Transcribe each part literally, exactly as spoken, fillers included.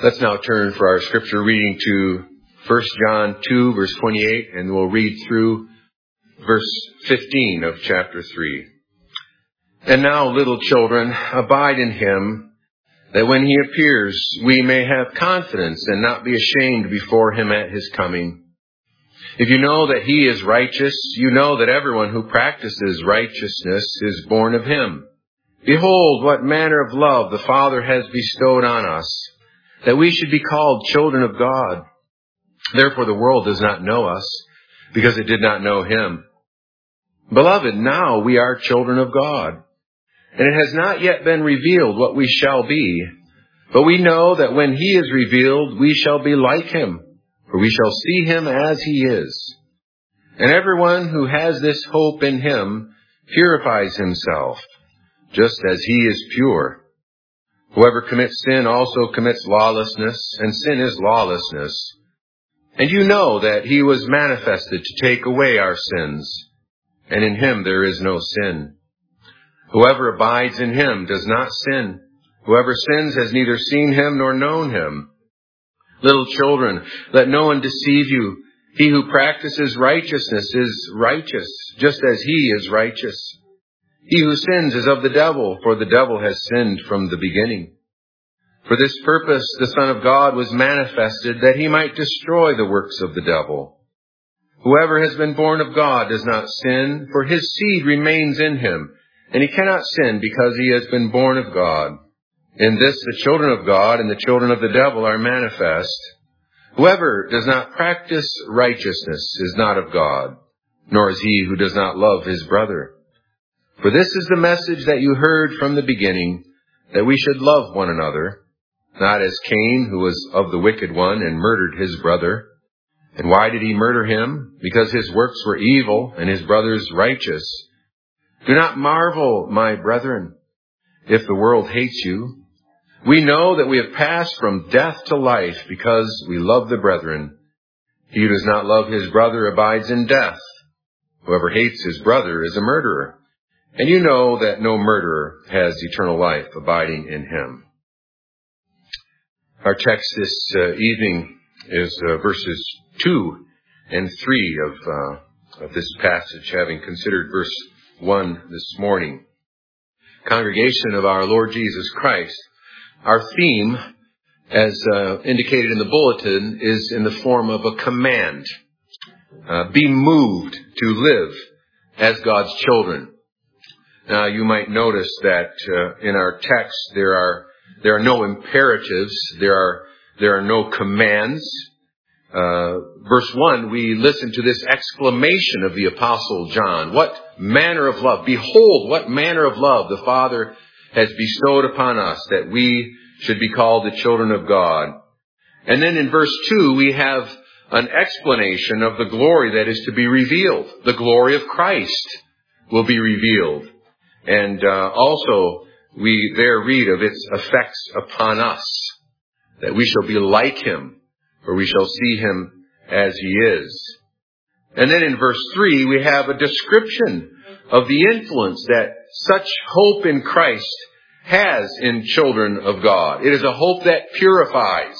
Let's now turn for our scripture reading to First John two, verse twenty-eight, and we'll read through verse fifteen of chapter three. And now, little children, abide in him, that when he appears, we may have confidence and not be ashamed before him at his coming. If you know that he is righteous, you know that everyone who practices righteousness is born of him. Behold, what manner of love the Father has bestowed on us, that we should be called children of God. Therefore the world does not know us, because it did not know him. Beloved, now we are children of God, and it has not yet been revealed what we shall be. But we know that when he is revealed, we shall be like him, for we shall see him as he is. And everyone who has this hope in him purifies himself, just as he is pure. Whoever commits sin also commits lawlessness, and sin is lawlessness. And you know that he was manifested to take away our sins, and in him there is no sin. Whoever abides in him does not sin. Whoever sins has neither seen him nor known him. Little children, let no one deceive you. He who practices righteousness is righteous, just as he is righteous. He who sins is of the devil, for the devil has sinned from the beginning. For this purpose the Son of God was manifested, that he might destroy the works of the devil. Whoever has been born of God does not sin, for his seed remains in him, and he cannot sin because he has been born of God. In this the children of God and the children of the devil are manifest. Whoever does not practice righteousness is not of God, nor is he who does not love his brother. For this is the message that you heard from the beginning, that we should love one another, not as Cain, who was of the wicked one and murdered his brother. And why did he murder him? Because his works were evil and his brother's righteous. Do not marvel, my brethren, if the world hates you. We know that we have passed from death to life because we love the brethren. He who does not love his brother abides in death. Whoever hates his brother is a murderer. And you know that no murderer has eternal life abiding in him. Our text this uh, evening is uh, verses two and three of, uh, of this passage, having considered verse one this morning. Congregation of our Lord Jesus Christ, our theme, as uh, indicated in the bulletin, is in the form of a command. Uh, be moved to live as God's children. Now, you might notice that uh, in our text there are there are no imperatives, there are there are no commands. Uh, verse one, we listen to this exclamation of the Apostle John. What manner of love! Behold, what manner of love the Father has bestowed upon us, that we should be called the children of God. And then in verse two, we have an explanation of the glory that is to be revealed. The glory of Christ will be revealed. And uh, also, we there read of its effects upon us, that we shall be like him, for we shall see him as he is. And then in verse three, we have a description of the influence that such hope in Christ has in children of God. It is a hope that purifies.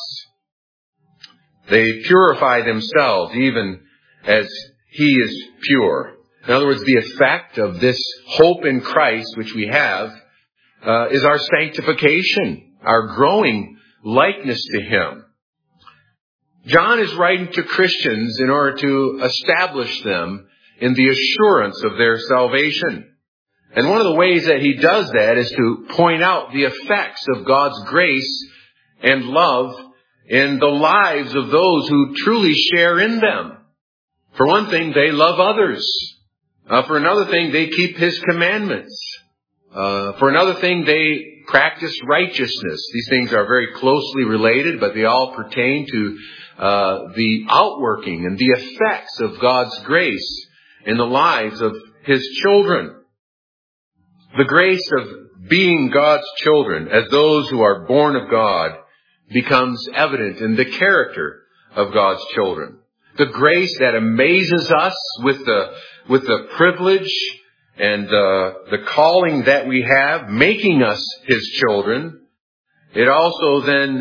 They purify themselves even as he is pure. In other words, the effect of this hope in Christ, which we have, uh, is our sanctification, our growing likeness to him. John is writing to Christians in order to establish them in the assurance of their salvation. And one of the ways that he does that is to point out the effects of God's grace and love in the lives of those who truly share in them. For one thing, they love others. Uh, for another thing, they keep his commandments. Uh, for another thing, they practice righteousness. These things are very closely related, but they all pertain to uh, the outworking and the effects of God's grace in the lives of his children. The grace of being God's children, as those who are born of God, becomes evident in the character of God's children. The grace that amazes us with the with the privilege and uh, the calling that we have, making us his children. It also then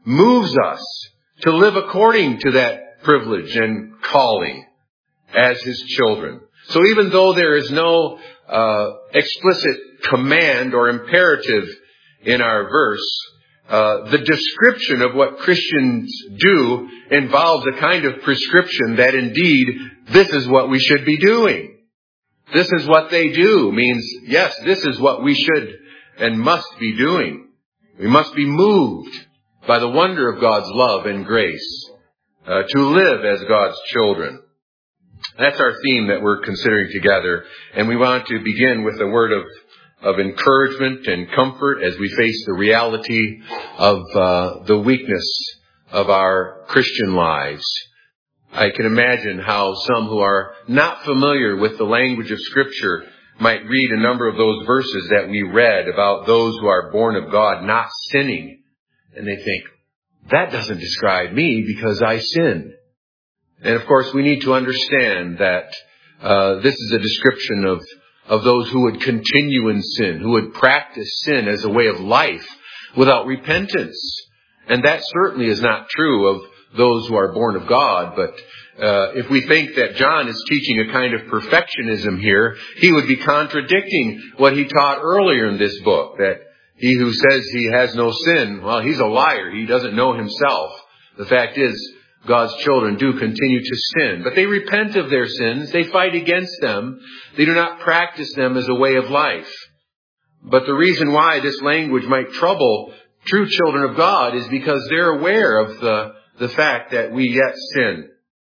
moves us to live according to that privilege and calling as His children. So even though there is no uh, explicit command or imperative in our verse, uh, the description of what Christians do involves a kind of prescription that indeed this is what we should be doing. This is what they do means, yes, this is what we should and must be doing. We must be moved by the wonder of God's love and grace uh, to live as God's children. That's our theme that we're considering together. And we want to begin with a word of, of encouragement and comfort as we face the reality of uh, the weakness of our Christian lives. I can imagine how some who are not familiar with the language of Scripture might read a number of those verses that we read about those who are born of God not sinning. And they think, that doesn't describe me because I sin. And of course, we need to understand that uh, this is a description of, of those who would continue in sin, who would practice sin as a way of life without repentance. And that certainly is not true of those who are born of God. But uh, if we think that John is teaching a kind of perfectionism here, he would be contradicting what he taught earlier in this book, that he who says he has no sin, well, he's a liar. He doesn't know himself. The fact is, God's children do continue to sin, but they repent of their sins. They fight against them. They do not practice them as a way of life. But the reason why this language might trouble true children of God is because they're aware of the, the fact that we yet sin.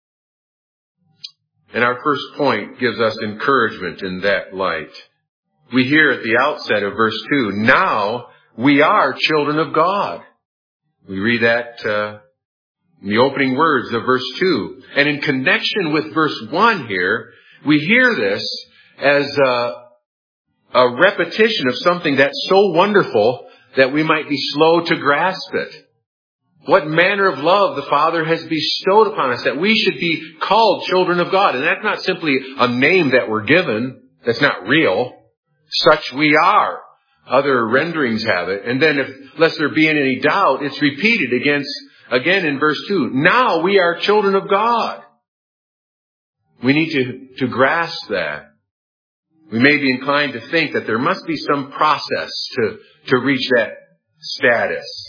And our first point gives us encouragement in that light. We hear at the outset of verse two, now we are children of God. We read that uh, in the opening words of verse two. And in connection with verse one here, we hear this as a, a repetition of something that's so wonderful that we might be slow to grasp it. What manner of love the Father has bestowed upon us, that we should be called children of God. And that's not simply a name that we're given. That's not real. Such we are. Other renderings have it. And then, if, lest there be any doubt, it's repeated against, again in verse two. Now we are children of God. We need to, to grasp that. We may be inclined to think that there must be some process to, to reach that status.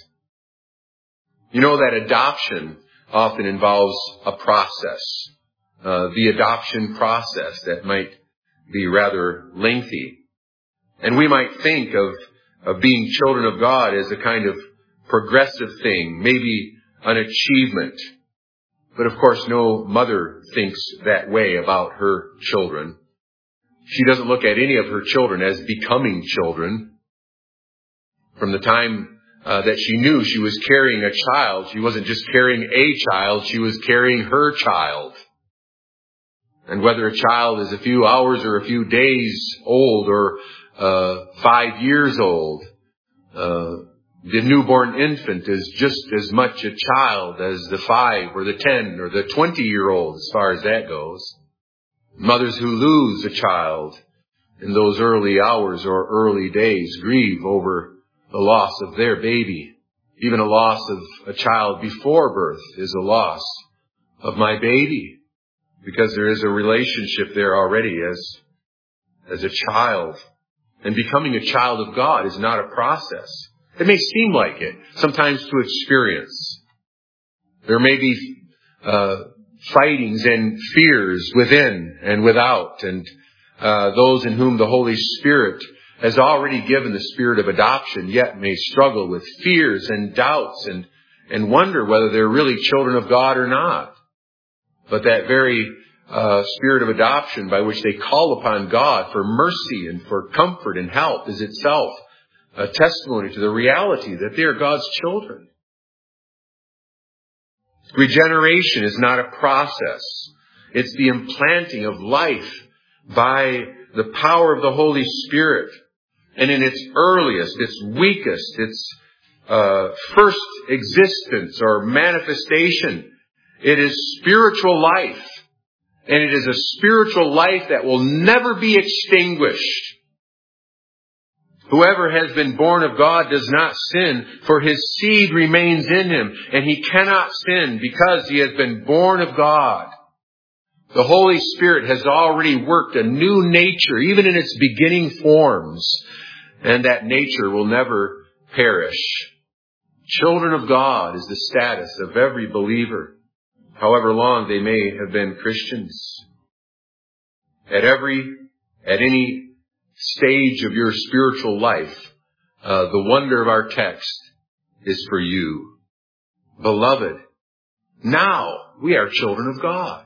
You know that adoption often involves a process. Uh, the adoption process that might be rather lengthy. And we might think of, of being children of God as a kind of progressive thing, maybe an achievement. But of course, no mother thinks that way about her children. She doesn't look at any of her children as becoming children. From the time uh, that she knew she was carrying a child, she wasn't just carrying a child, she was carrying her child. And whether a child is a few hours or a few days old or uh, five years old, uh, the newborn infant is just as much a child as the five or the ten or the twenty-year-old as far as that goes. Mothers who lose a child in those early hours or early days grieve over the loss of their baby. Even a loss of a child before birth is a loss of my baby, because there is a relationship there already as, as a child. And becoming a child of God is not a process. It may seem like it, sometimes to experience. There may be uh, fightings and fears within and without, and uh, those in whom the Holy Spirit has already given the spirit of adoption, yet may struggle with fears and doubts and, and wonder whether they're really children of God or not. But that very uh, spirit of adoption by which they call upon God for mercy and for comfort and help is itself a testimony to the reality that they are God's children. Regeneration is not a process. It's the implanting of life by the power of the Holy Spirit. And in its earliest, its weakest, its uh, first existence or manifestation, it is spiritual life. And it is a spiritual life that will never be extinguished. Whoever has been born of God does not sin, for his seed remains in him, and he cannot sin because he has been born of God. The Holy Spirit has already worked a new nature, even in its beginning forms, and that nature will never perish. Children of God is the status of every believer, however long they may have been Christians. At every, at any stage of your spiritual life, uh, the wonder of our text is for you. Beloved, now we are children of God.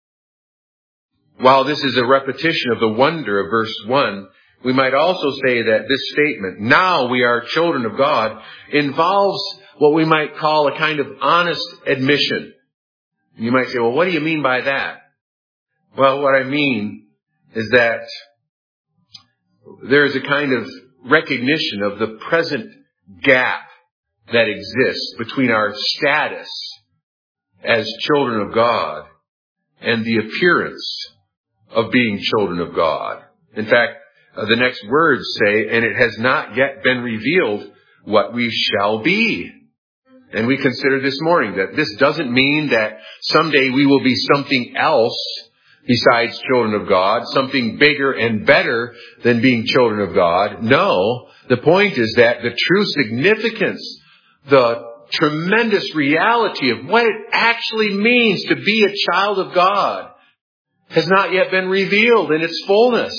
While this is a repetition of the wonder of verse one, we might also say that this statement, now we are children of God, involves what we might call a kind of honest admission. You might say, well, what do you mean by that? Well, what I mean is that there is a kind of recognition of the present gap that exists between our status as children of God and the appearance of being children of God. In fact, uh, the next words say, and it has not yet been revealed what we shall be. And we considered this morning that this doesn't mean that someday we will be something else besides children of God, something bigger and better than being children of God. No, the point is that the true significance, the tremendous reality of what it actually means to be a child of God has not yet been revealed in its fullness.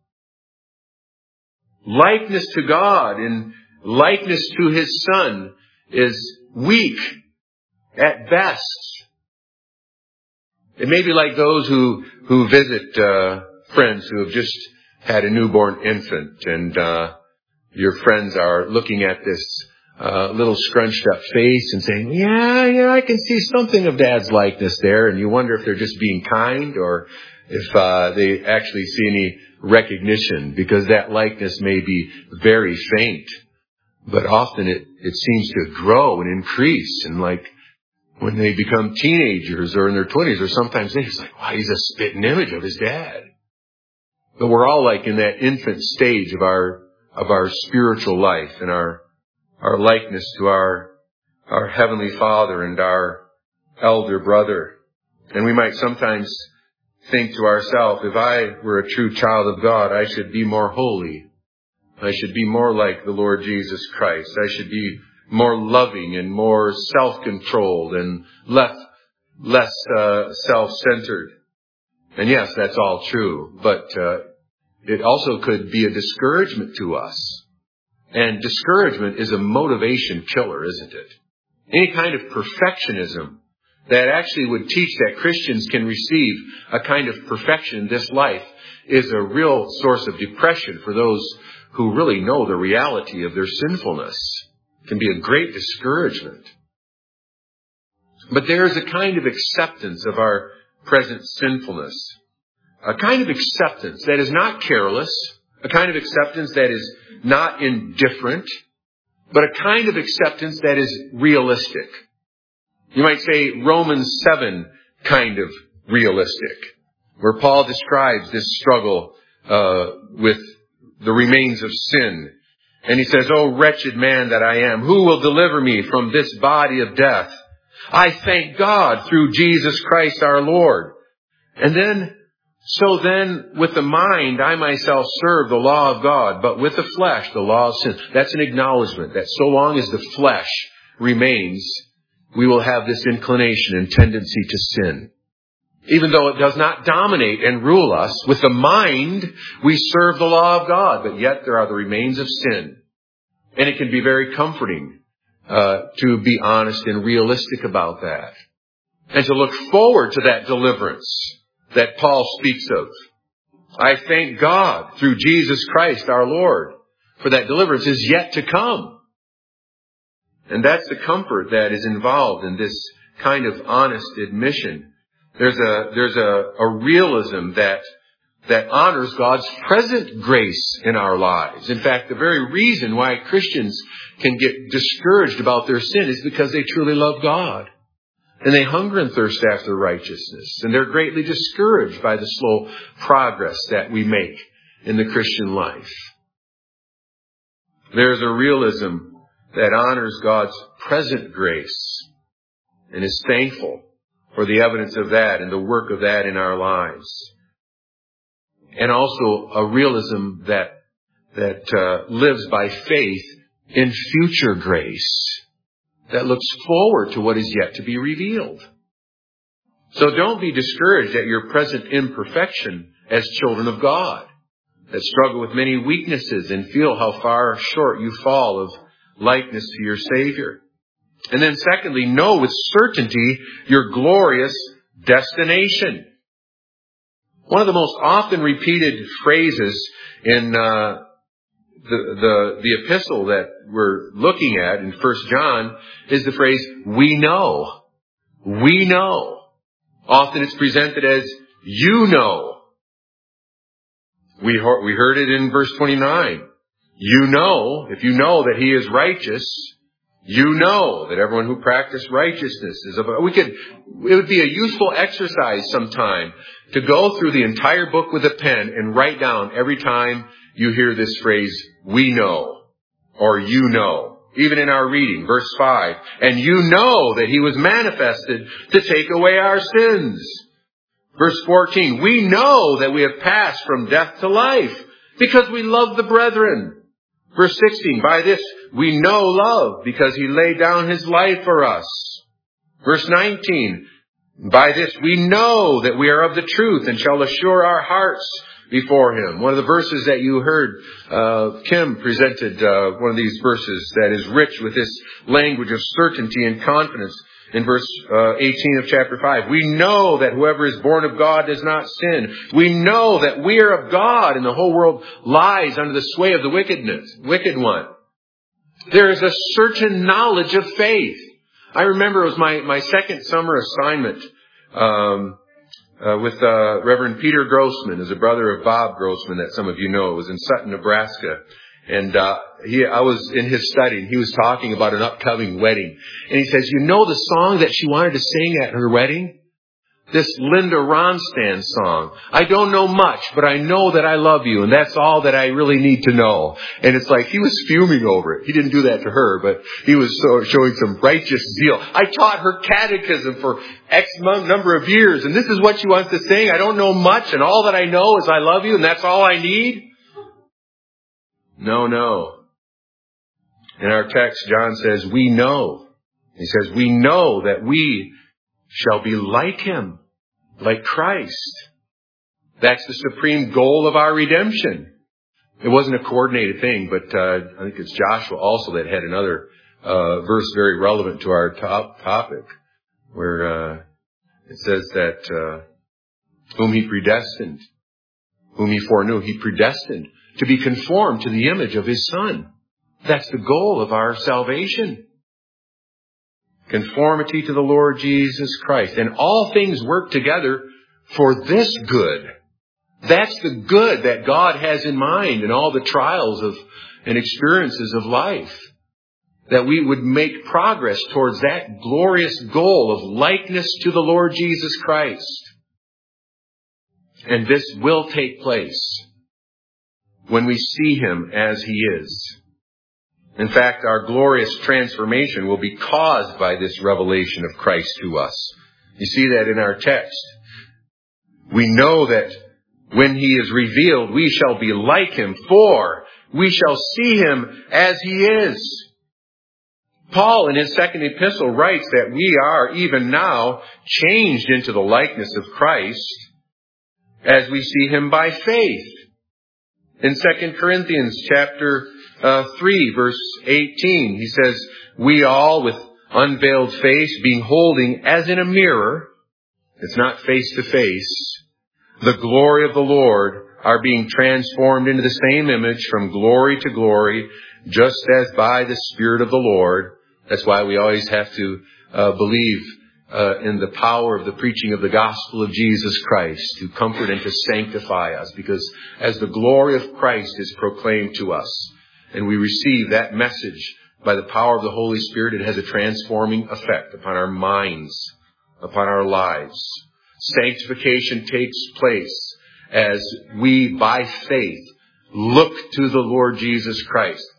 Likeness to God and likeness to His Son is weak at best. It may be like those who, who visit uh, friends who have just had a newborn infant, and uh, your friends are looking at this uh, little scrunched up face and saying, yeah, yeah, I can see something of Dad's likeness there. And you wonder if they're just being kind or if uh, they actually see any recognition, because that likeness may be very faint. But often it, it seems to grow and increase, and like when they become teenagers or in their twenties or sometimes they're just like, wow, he's a spitting image of his dad. But we're all like in that infant stage of our, of our spiritual life and our, our likeness to our, our Heavenly Father and our elder brother. And we might sometimes think to ourselves, if I were a true child of God, I should be more holy. I should be more like the Lord Jesus Christ. I should be more loving and more self-controlled and less, less uh, self-centered. And yes, that's all true. But uh, it also could be a discouragement to us. And discouragement is a motivation killer, isn't it? Any kind of perfectionism that actually would teach that Christians can receive a kind of perfection in this life is a real source of depression for those who really know the reality of their sinfulness. It can be a great discouragement. But there is a kind of acceptance of our present sinfulness. A kind of acceptance that is not careless. A kind of acceptance that is not indifferent. But a kind of acceptance that is realistic. You might say Romans seven kind of realistic, where Paul describes this struggle uh, with the remains of sin. And he says, "Oh, wretched man that I am, who will deliver me from this body of death? I thank God through Jesus Christ our Lord." And then, so then with the mind, I myself serve the law of God, but with the flesh, the law of sin. That's an acknowledgement that so long as the flesh remains, we will have this inclination and tendency to sin. Even though it does not dominate and rule us, with the mind, we serve the law of God, but yet there are the remains of sin. And it can be very comforting uh, to be honest and realistic about that. And to look forward to that deliverance that Paul speaks of. I thank God through Jesus Christ our Lord, for that deliverance is yet to come. And that's the comfort that is involved in this kind of honest admission. There's a, there's a, a realism that, that honors God's present grace in our lives. In fact, the very reason why Christians can get discouraged about their sin is because they truly love God. And they hunger and thirst after righteousness. And they're greatly discouraged by the slow progress that we make in the Christian life. There's a realism that honors God's present grace and is thankful for the evidence of that and the work of that in our lives. And also a realism that that uh, lives by faith in future grace, that looks forward to what is yet to be revealed. So don't be discouraged at your present imperfection as children of God, that struggle with many weaknesses and feel how far short you fall of likeness to your Savior. And then secondly, know with certainty your glorious destination. One of the most often repeated phrases in uh, the, the, the epistle that we're looking at in First John is the phrase, we know. We know. Often it's presented as, you know. We, we heard it in verse twenty-nine. You know, if you know that He is righteous, you know that everyone who practices righteousness is about. We could, it would be a useful exercise sometime to go through the entire book with a pen and write down every time you hear this phrase, we know, or you know. Even in our reading, verse five, and you know that He was manifested to take away our sins. Verse fourteen, we know that we have passed from death to life because we love the brethren. Verse sixteen, by this we know love because He laid down His life for us. Verse nineteen, by this we know that we are of the truth and shall assure our hearts before Him. One of the verses that you heard, uh, Kim presented uh, one of these verses that is rich with this language of certainty and confidence. In verse uh, eighteen of chapter five, we know that whoever is born of God does not sin. We know that we are of God and the whole world lies under the sway of the wickedness, wicked one. There is a certain knowledge of faith. I remember it was my, my second summer assignment um, uh, with uh, Reverend Peter Grossman, as a brother of Bob Grossman that some of you know. It was in Sutton, Nebraska. And uh he, I was in his study, and he was talking about an upcoming wedding. And he says, you know the song that she wanted to sing at her wedding? This Linda Ronstadt song. I don't know much, but I know that I love you, and that's all that I really need to know. And it's like he was fuming over it. He didn't do that to her, but he was so, showing some righteous zeal. I taught her catechism for X number of years, and this is what she wants to sing. I don't know much, and all that I know is I love you, and that's all I need. No, no. In our text, John says, we know. He says, we know that we shall be like Him, like Christ. That's the supreme goal of our redemption. It wasn't a coordinated thing, but uh, I think it's Joshua also that had another uh, verse very relevant to our top topic, where uh, it says that uh, whom He predestined, whom He foreknew, He predestined to be conformed to the image of His Son. That's the goal of our salvation. Conformity to the Lord Jesus Christ. And all things work together for this good. That's the good that God has in mind in all the trials of and experiences of life. That we would make progress towards that glorious goal of likeness to the Lord Jesus Christ. And this will take place when we see Him as He is. In fact, our glorious transformation will be caused by this revelation of Christ to us. You see that in our text. We know that when He is revealed, we shall be like Him, for we shall see Him as He is. Paul, in his second epistle, writes that we are even now changed into the likeness of Christ as we see Him by faith. In Second Corinthians chapter uh, three, verse eighteen, he says, we all with unveiled face, being holding as in a mirror, it's not face to face, the glory of the Lord, are being transformed into the same image from glory to glory, just as by the Spirit of the Lord. That's why we always have to uh, believe Uh, in the power of the preaching of the gospel of Jesus Christ to comfort and to sanctify us, because as the glory of Christ is proclaimed to us and we receive that message by the power of the Holy Spirit, it has a transforming effect upon our minds, upon our lives. Sanctification takes place as we, by faith, look to the Lord Jesus Christ.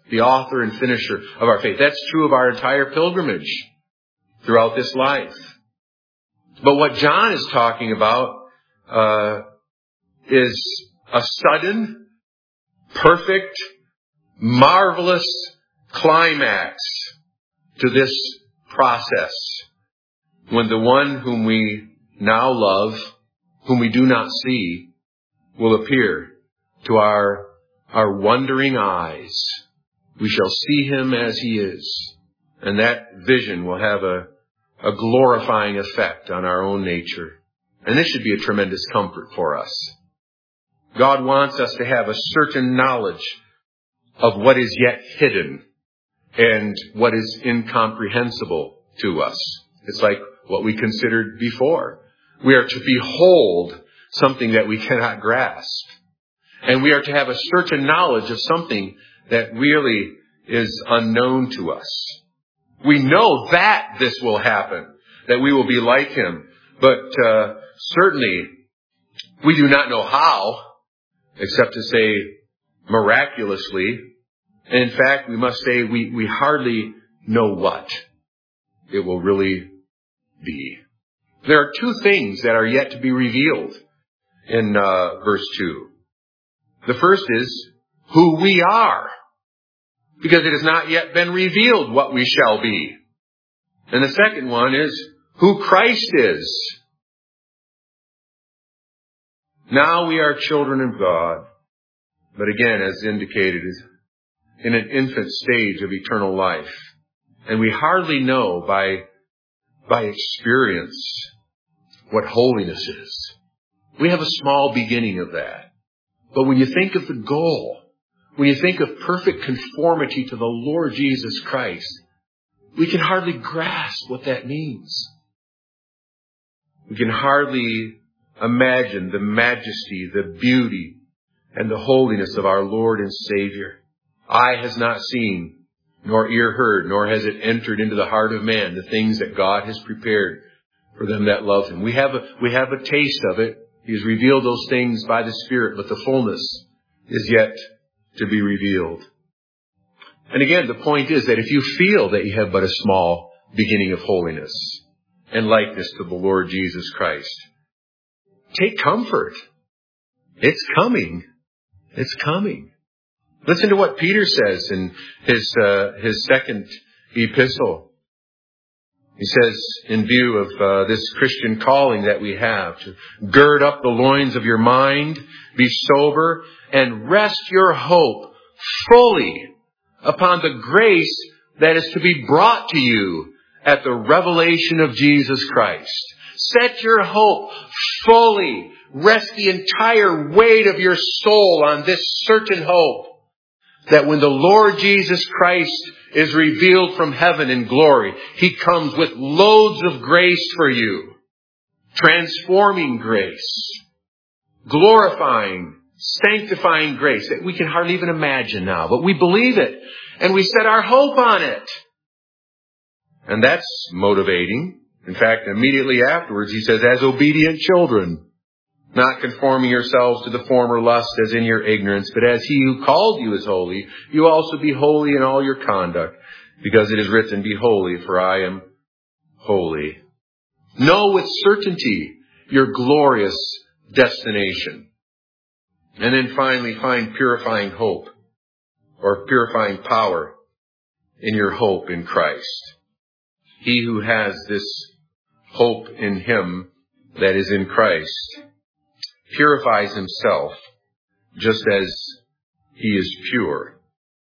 the author and finisher of our faith. That's true of our entire pilgrimage throughout this life. But what John is talking about uh, is a sudden, perfect, marvelous climax to this process when the one whom we now love, whom we do not see, will appear to our, our wondering eyes. We shall see him as he is. And that vision will have a, a glorifying effect on our own nature. And this should be a tremendous comfort for us. God wants us to have a certain knowledge of what is yet hidden and what is incomprehensible to us. It's like what we considered before. We are to behold something that we cannot grasp. And we are to have a certain knowledge of something that really is unknown to us. We know that this will happen, that we will be like him. But uh, certainly we do not know how, except to say miraculously. And in fact, we must say we, we hardly know what it will really be. There are two things that are yet to be revealed in uh, verse two. The first is who we are, because it has not yet been revealed what we shall be. And the second one is who Christ is. Now we are children of God, but again, as indicated, is in an infant stage of eternal life. And we hardly know by, by experience what holiness is. We have a small beginning of that. But when you think of the goal, when you think of perfect conformity to the Lord Jesus Christ, we can hardly grasp what that means. We can hardly imagine the majesty, the beauty, and the holiness of our Lord and Savior. Eye has not seen, nor ear heard, nor has it entered into the heart of man the things that God has prepared for them that love him. We have a, we have a taste of it. He has revealed those things by the Spirit, but the fullness is yet to be revealed. And again, the point is that if you feel that you have but a small beginning of holiness and likeness to the Lord Jesus Christ, take comfort. It's coming. It's coming. Listen to what Peter says in his uh, his second epistle. He says, in view of uh, this Christian calling that we have, to gird up the loins of your mind, be sober, and rest your hope fully upon the grace that is to be brought to you at the revelation of Jesus Christ. Set your hope fully. Rest the entire weight of your soul on this certain hope, that when the Lord Jesus Christ is revealed from heaven in glory, he comes with loads of grace for you. Transforming grace. Glorifying, sanctifying grace that we can hardly even imagine now. But we believe it. And we set our hope on it. And that's motivating. In fact, immediately afterwards, he says, as obedient children, not conforming yourselves to the former lust as in your ignorance, but as he who called you is holy, you also be holy in all your conduct, because it is written, be holy, for I am holy. Know with certainty your glorious destination. And then finally find purifying hope, or purifying power in your hope in Christ. He who has this hope in him that is in Christ purifies himself just as he is pure.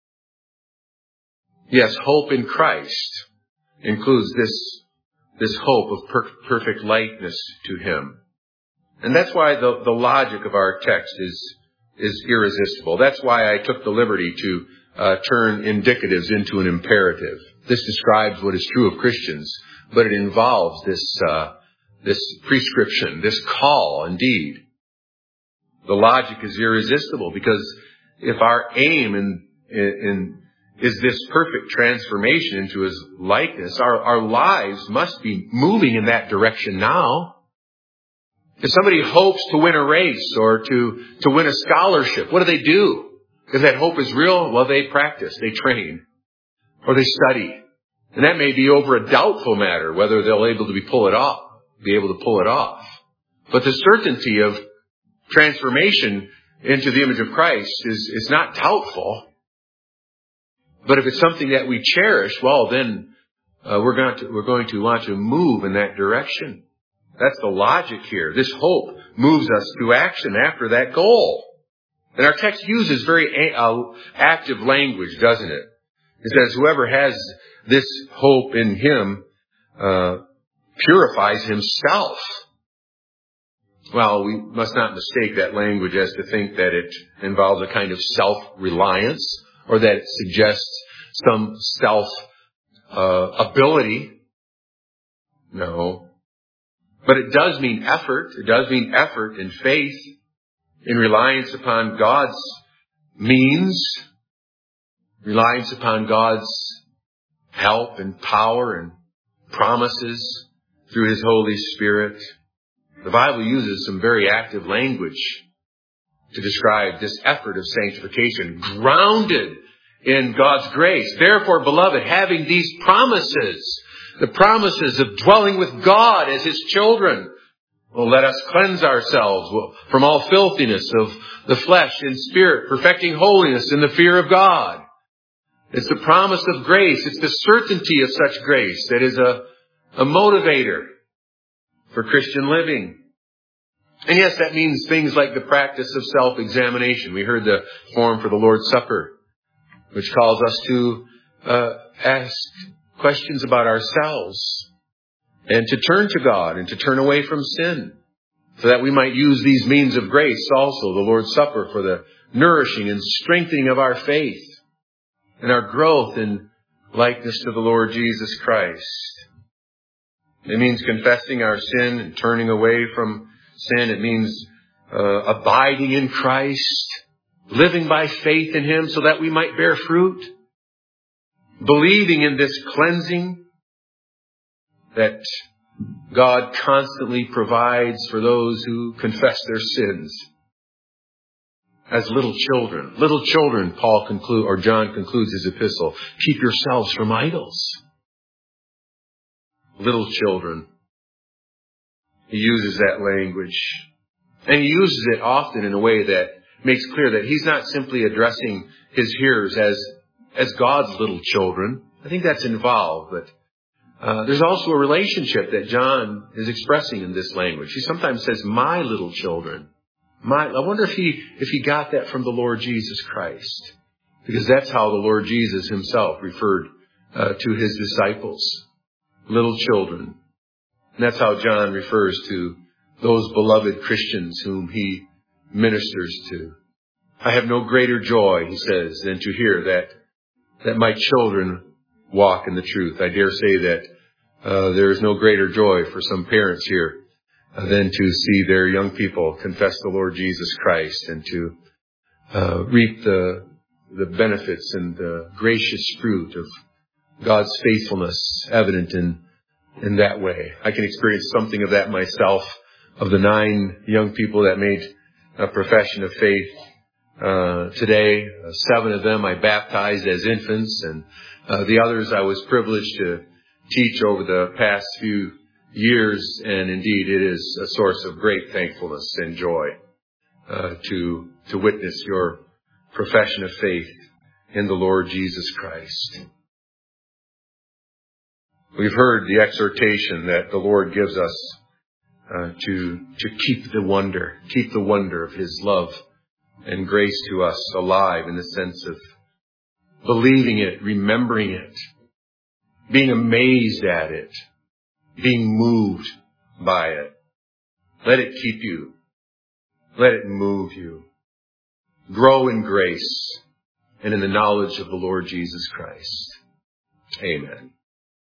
Yes, hope in Christ includes this, this hope of per- perfect likeness to him. And that's why the, the logic of our text is, is irresistible. That's why I took the liberty to uh, turn indicatives into an imperative. This describes what is true of Christians, but it involves this, uh, this prescription, this call indeed. The logic is irresistible, because if our aim in, in, is this perfect transformation into his likeness, our, our lives must be moving in that direction now. If somebody hopes to win a race or to, to win a scholarship, what do they do? If that hope is real, well, they practice, they train, or they study. And that may be over a doubtful matter, whether they'll able to be pull it off, be able to pull it off. But the certainty of transformation into the image of Christ is, is not doubtful. But if it's something that we cherish, well, then uh, we're going to, we're going to want to move in that direction. That's the logic here. This hope moves us to action after that goal. And our text uses very uh, active language, doesn't it? It says, whoever has this hope in him uh, purifies himself. Well, we must not mistake that language as to think that it involves a kind of self-reliance or that it suggests some self-ability. Uh, no. But it does mean effort. It does mean effort and faith in reliance upon God's means, reliance upon God's help and power and promises through His Holy Spirit. The Bible uses some very active language to describe this effort of sanctification, grounded in God's grace. Therefore, beloved, having these promises, the promises of dwelling with God as His children, well, let us cleanse ourselves from all filthiness of the flesh and spirit, perfecting holiness in the fear of God. It's the promise of grace. It's the certainty of such grace that is a, a motivator for Christian living. And yes, that means things like the practice of self-examination. We heard the form for the Lord's Supper, which calls us to uh, ask questions about ourselves and to turn to God and to turn away from sin so that we might use these means of grace also, the Lord's Supper, for the nourishing and strengthening of our faith and our growth in likeness to the Lord Jesus Christ. It means confessing our sin and turning away from sin. It means uh, abiding in Christ, living by faith in Him so that we might bear fruit, believing in this cleansing that God constantly provides for those who confess their sins. As little children, little children, Paul conclude, or John concludes his epistle, keep yourselves from idols. Little children. He uses that language. And he uses it often in a way that makes clear that he's not simply addressing his hearers as, as God's little children. I think that's involved, but uh, there's also a relationship that John is expressing in this language. He sometimes says, my little children. My, I wonder if he, if he got that from the Lord Jesus Christ, because that's how the Lord Jesus Himself referred uh, to His disciples. Little children. And that's how John refers to those beloved Christians whom he ministers to. I have no greater joy, he says, than to hear that, that my children walk in the truth. I dare say that uh, there is no greater joy for some parents here uh, than to see their young people confess the Lord Jesus Christ and to uh, reap the, the benefits and the gracious fruit of God's faithfulness evident in, in that way. I can experience something of that myself. Of the nine young people that made a profession of faith uh, today, uh, seven of them I baptized as infants, and uh, the others I was privileged to teach over the past few years. And indeed, it is a source of great thankfulness and joy uh, to to witness your profession of faith in the Lord Jesus Christ. We've heard the exhortation that the Lord gives us uh, to to keep the wonder, keep the wonder of His love and grace to us alive in the sense of believing it, remembering it, being amazed at it, being moved by it. Let it keep you. Let it move you. Grow in grace and in the knowledge of the Lord Jesus Christ. Amen.